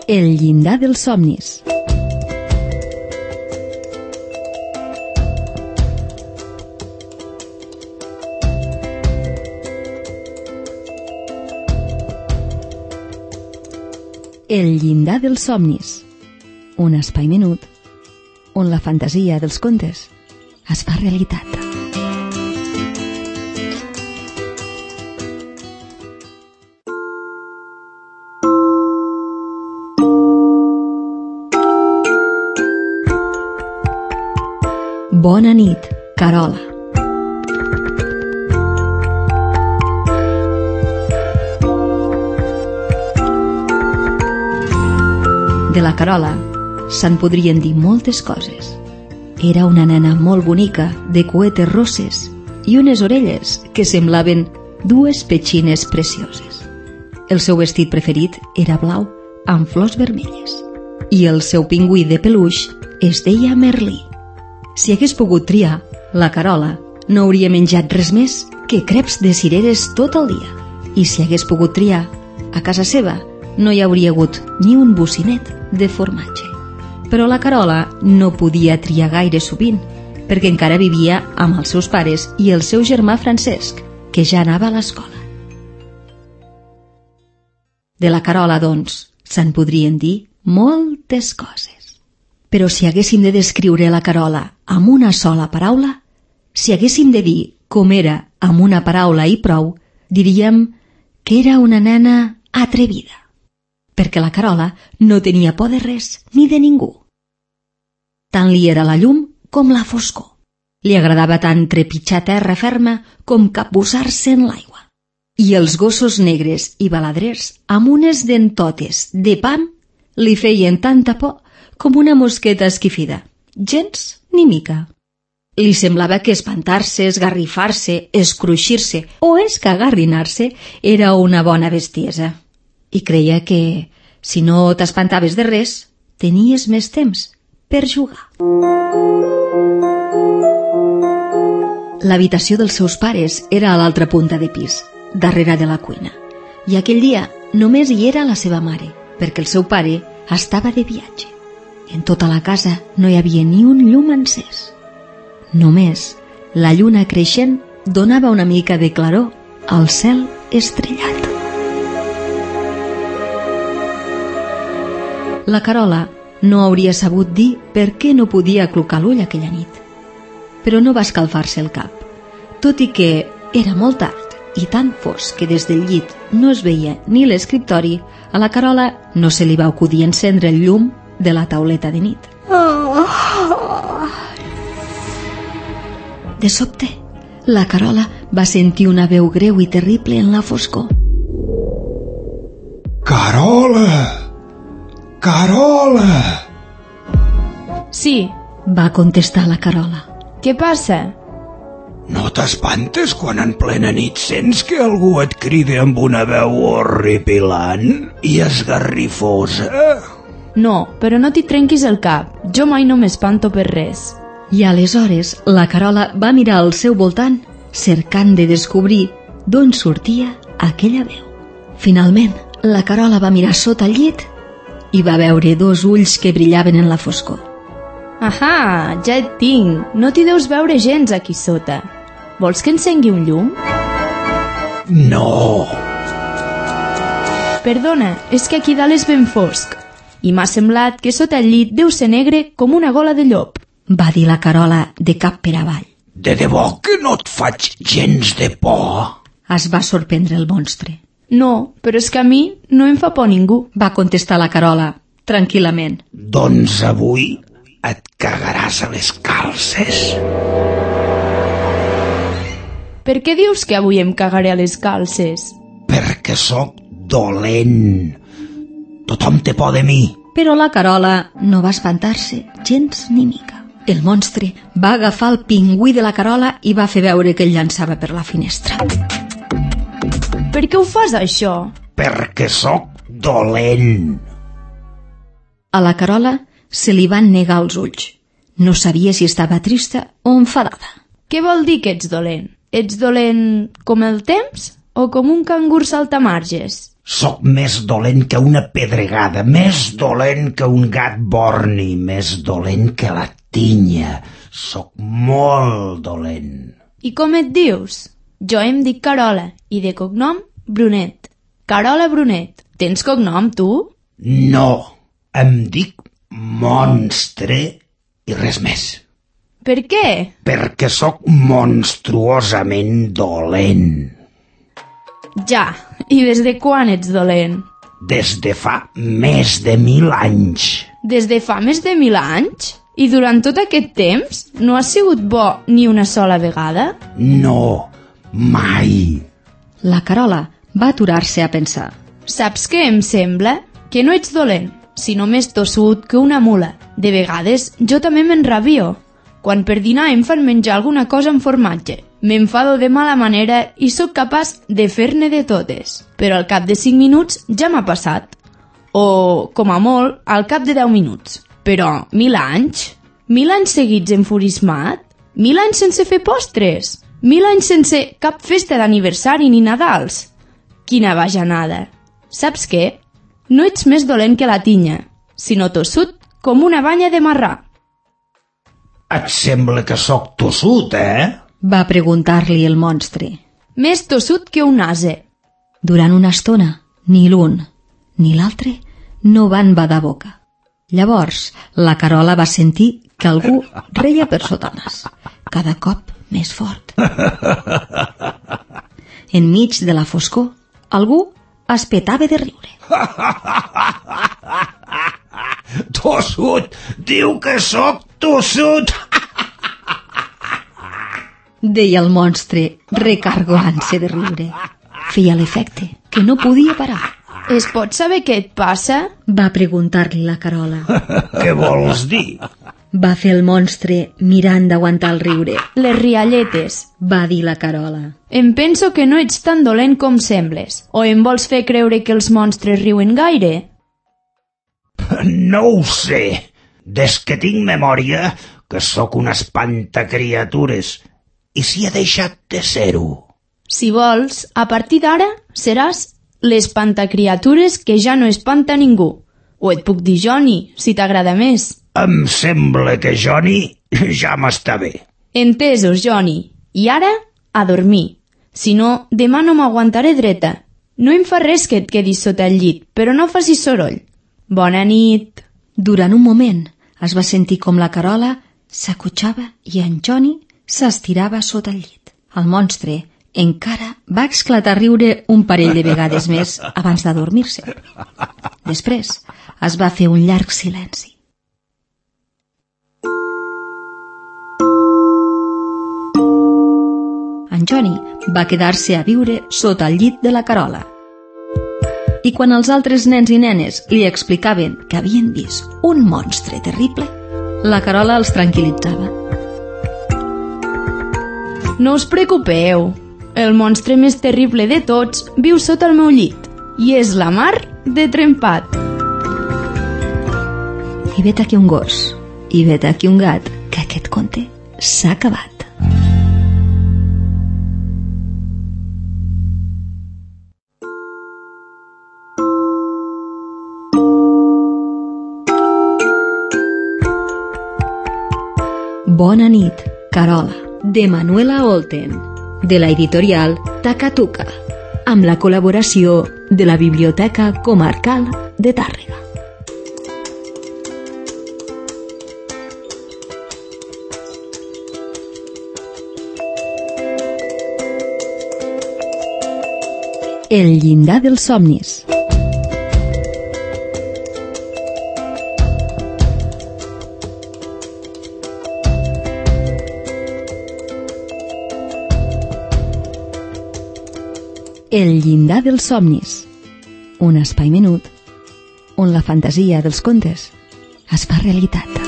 El llindar dels somnis. El llindar dels somnis. Un espai menut on la fantasia dels contes es fa realitat. Bona nit, Carola. De la Carola se'n podrien dir moltes coses. Era una nena molt bonica, de cuetes rosses i unes orelles que semblaven dues petxines precioses. El seu vestit preferit era blau amb flors vermelles i el seu pingüí de peluix es deia Merlí. Si hagués pogut triar, la Carola no hauria menjat res més que creps de cireres tot el dia. I si hagués pogut triar, a casa seva no hi hauria hagut ni un bocinet de formatge. Però la Carola no podia triar gaire sovint, perquè encara vivia amb els seus pares i el seu germà Francesc, que ja anava a l'escola. De la Carola, doncs, se'n podrien dir moltes coses. Però si haguéssim de descriure la Carola amb una sola paraula, si haguéssim de dir com era amb una paraula i prou, diríem que era una nena atrevida, perquè la Carola no tenia por de res ni de ningú. Tant li era la llum com la foscor. Li agradava tant trepitjar terra ferma com capbussar-se en l'aigua. I els gossos negres i baladrers amb unes dentotes de pam li feien tanta por com una mosqueta esquifida. Gens ni mica. Li semblava que espantar-se, esgarrifar-se, escruixir-se o escagarrinar-se era una bona bestiesa. I creia que, si no t'espantaves de res, tenies més temps per jugar. L'habitació dels seus pares era a l'altra punta de pis, darrere de la cuina. I aquell dia només hi era la seva mare, perquè el seu pare estava de viatge. En tota la casa no hi havia ni un llum encès. Només la lluna creixent donava una mica de claror al cel estrellat. La Carola no hauria sabut dir per què no podia aclucar l'ull aquella nit. Però no va escalfar-se el cap. Tot i que era molt tard i tan fosc que des del llit no es veia ni l'escriptori, a la Carola no se li va acudir encendre el llum de la tauleta de nit. De sobte, la Carola va sentir una veu greu i terrible en la foscor. Carola! Carola! Sí. Va contestar la Carola. Què passa? No t'espantes quan en plena nit sents que algú et crida amb una veu horripilant i esgarrifosa? No, però no t'hi trenquis el cap. Jo mai no m'espanto per res. I aleshores la Carola va mirar al seu voltant, cercant de descobrir d'on sortia aquella veu. Finalment, la Carola va mirar sota el llit i va veure dos ulls que brillaven en la foscor. Ahà, ja et tinc. No t'hi deus veure gens aquí sota. Vols que encengui un llum? No! Perdona, és que aquí dalt és ben fosc i m'ha semblat que sota el llit deu ser negre com una gola de llop, va dir la Carola de cap per avall. De debò que no et faig gens de por? Es va sorprendre el monstre. No, però és que a mi no em fa por ningú, va contestar la Carola, tranquil·lament. Doncs avui et cagaràs a les calces. Per què dius que avui em cagaré a les calces? Perquè sóc dolent. Tothom té por de mi. Però la Carola no va espantar-se gens ni mica. El monstre va agafar el pingüí de la Carola i va fer veure que el llançava per la finestra. Per què ho fas, això? Perquè sóc dolent. A la Carola se li van negar els ulls. No sabia si estava trista o enfadada. Què vol dir que ets dolent? Ets dolent com el temps o com un cangur saltamarges? Sóc més dolent que una pedregada, més dolent que un gat borni, més dolent que la tinya. Sóc molt dolent. I com et dius? Jo em dic Carola i de cognom Brunet. Carola Brunet. Tens cognom, tu? No, em dic Monstre i res més. Per què? Perquè sóc monstruosament dolent. Ja, i des de quan ets dolent? Des de fa més de 1000 anys. Des de fa més de 1000 anys? I durant tot aquest temps no has sigut bo ni una sola vegada? No, mai. La Carola va aturar-se a pensar. Saps què em sembla? Que no ets dolent, sinó més tossut que una mula. De vegades jo també m'enrabio. Quan per dinar em fan menjar alguna cosa amb formatge, m'enfado de mala manera i sóc capaç de fer-ne de totes. Però al cap de 5 minuts ja m'ha passat. O, com a molt, al cap de 10 minuts. Però 1000 anys? 1000 anys seguits enfurismat? 1000 anys sense fer postres? 1000 anys sense cap festa d'aniversari ni Nadals? Quina bajanada! Saps què? No ets més dolent que la tinya, sinó tossut com una banya de marrà. Et sembla que sóc tossut, Va preguntar-li el monstre. Més tossut que un ase. Durant una estona, ni l'un ni l'altre no van badar boca. Llavors, la Carola va sentir que algú reia per sota nas, cada cop més fort. Enmig de la foscor, algú es petava de riure. Tossut! Diu que sóc tossut! Deia el monstre, recargolant-se de riure. Feia l'efecte que no podia parar. Es pot saber què et passa? Va preguntar-li la Carola. Què vols dir? Va fer el monstre mirant d'aguantar el riure. Les rialletes, Va dir la Carola. Em penso que no ets tan dolent com sembles. O em vols fer creure que els monstres riuen gaire? No ho sé. Des que tinc memòria, que sóc un espantacriatures. I si he deixat de ser-ho? Si vols, a partir d'ara seràs l'espantacriatures que ja no espanta ningú. O et puc dir Johnny, si t'agrada més. Em sembla que Johnny ja m'està bé. Entesos, Johnny. I ara, a dormir. Si no, demà no m'aguantaré dreta. No em fa res que et quedis sota el llit, però no facis soroll. Bona nit. Durant un moment es va sentir com la Carola s'acotxava i en Johnny s'estirava sota el llit. El monstre encara va esclatar a riure un parell de vegades més abans d'adormir-se. Després es va fer un llarg silenci. En Johnny va quedar-se a viure sota el llit de la Carola. I quan els altres nens i nenes li explicaven que havien vist un monstre terrible, la Carola els tranquil·litzava. No us preocupeu. El monstre més terrible de tots viu sota el meu llit i és la mar de trempat. I vet aquí un gos, i vet aquí un gat, que aquest conte s'ha acabat. Bona nit, Carola, de Manuela Olten, de la editorial Takatuka, amb la col·laboració de la Biblioteca Comarcal de Tàrrega. El llindar dels somnis. El llindar dels somnis, un espai menut on la fantasia dels contes es fa realitat.